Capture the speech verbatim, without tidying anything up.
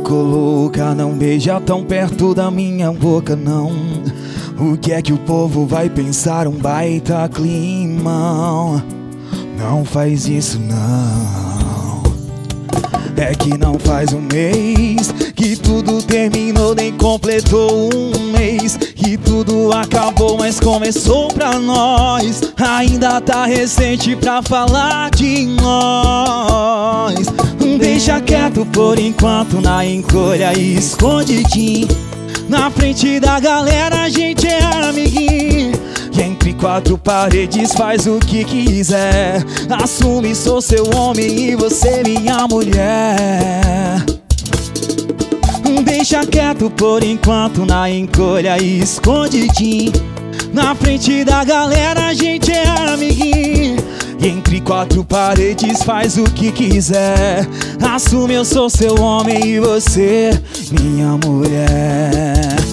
ficou louca, não beija tão perto da minha boca, não. O que é que o povo vai pensar? Um baita climão. Não faz isso não. É que não faz um mês que tudo terminou, nem completou um mês que tudo acabou, mas começou pra nós. Ainda tá recente pra falar de nós. Deixa quieto por enquanto, na encolha e escondidinho. Na frente da galera a gente é amiguinho. E entre quatro paredes faz o que quiser. Assume, sou seu homem e você minha mulher. Deixa quieto por enquanto, na encolha e escondidinho. Na frente da galera a gente é amiguinho. E entre quatro paredes faz o que quiser. Assume, eu sou seu homem e você minha mulher.